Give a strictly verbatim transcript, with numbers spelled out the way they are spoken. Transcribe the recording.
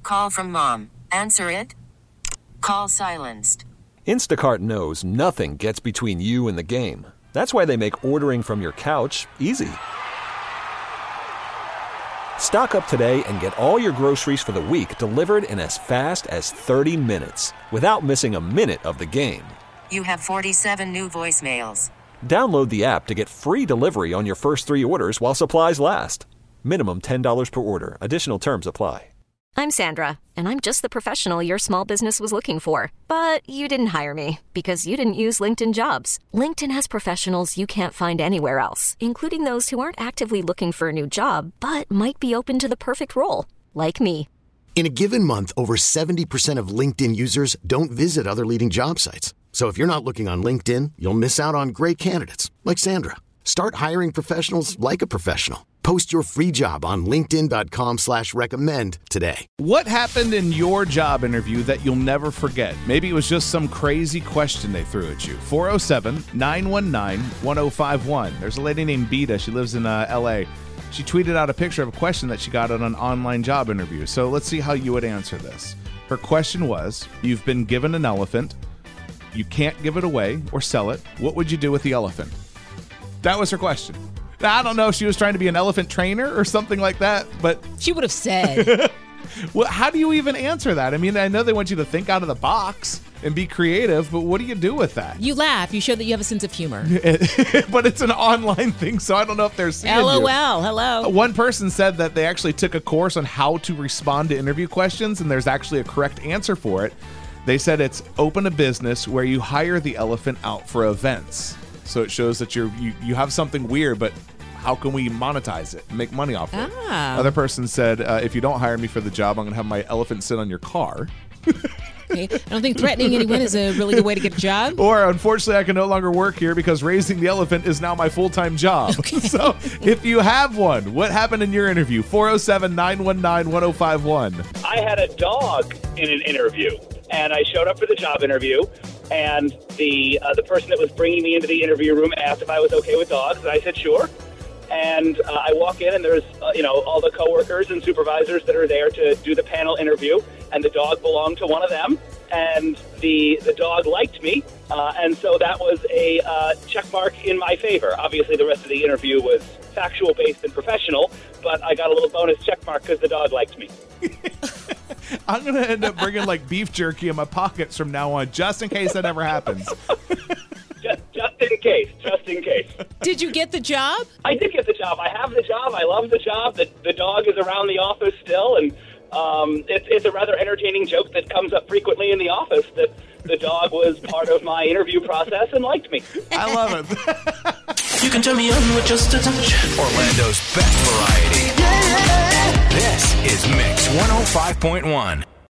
call from mom. Answer it. Call silenced. Instacart knows nothing gets between you and the game. That's why they make ordering from your couch easy. Stock up today and get all your groceries for the week delivered in as fast as thirty minutes without missing a minute of the game. You have forty-seven new voicemails. Download the app to get free delivery on your first three orders while supplies last. Minimum ten dollars per order. Additional terms apply. I'm Sandra, and I'm just the professional your small business was looking for. But you didn't hire me because you didn't use LinkedIn Jobs. LinkedIn has professionals you can't find anywhere else, including those who aren't actively looking for a new job, but might be open to the perfect role, like me. In a given month, over seventy percent of LinkedIn users don't visit other leading job sites. So if you're not looking on LinkedIn, you'll miss out on great candidates like Sandra. Start hiring professionals like a professional. Post your free job on linkedin.com slash recommend today. What happened in your job interview that you'll never forget? Maybe it was just some crazy question they threw at you. four oh seven, nine one nine, one oh five one. There's a lady named Beta. She lives in uh, L A. She tweeted out a picture of a question that she got on an online job interview. So let's see how you would answer this. Her question was, you've been given an elephant. You can't give it away or sell it. What would you do with the elephant? That was her question. Now, I don't know if she was trying to be an elephant trainer or something like that, but... She would have said. Well, how do you even answer that? I mean, I know they want you to think out of the box and be creative, but what do you do with that? You laugh. You show that you have a sense of humor. But it's an online thing, so I don't know if they're seeing LOL, you. hello. One person said that they actually took a course on how to respond to interview questions, and there's actually a correct answer for it. They said it's open a business where you hire the elephant out for events. So it shows that you're, you you have something weird, but how can we monetize it and make money off it? Ah. Other person said, uh, if you don't hire me for the job, I'm going to have my elephant sit on your car. Okay. I don't think threatening anyone is a really good way to get a job. Or, unfortunately, I can no longer work here because raising the elephant is now my full-time job. Okay. So if you have one, what happened in your interview? four oh seven, nine one nine, one oh five one. I had a dog in an interview, and I showed up for the job interview. And the uh, the person that was bringing me into the interview room asked if I was okay with dogs, and I said sure. And uh, I walk in, and there's uh, you know all the coworkers and supervisors that are there to do the panel interview, and the dog belonged to one of them. And the the dog liked me, uh, and so that was a uh, check mark in my favor. Obviously, the rest of the interview was factual based and professional, but I got a little bonus check mark because the dog liked me. I'm going to end up bringing like beef jerky in my pockets from now on, just in case that ever happens. just, just in case, just in case. Did you get the job? I did get the job. I have the job. I love the job. The, the dog is around the office still, and um, it's, it's a rather entertaining joke that comes up frequently in the office that the dog was part of my interview process and liked me. I love it. You can turn me on with just a touch. Orlando's best variety. Yeah. This is Mix one oh five point one.